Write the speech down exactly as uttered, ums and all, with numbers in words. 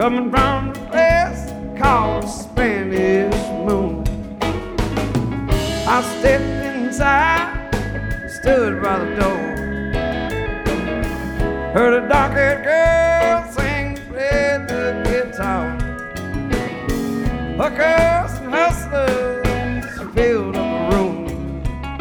coming from the place called the Spanish Moon. I stepped inside, stood by the door, heard a dark-haired girl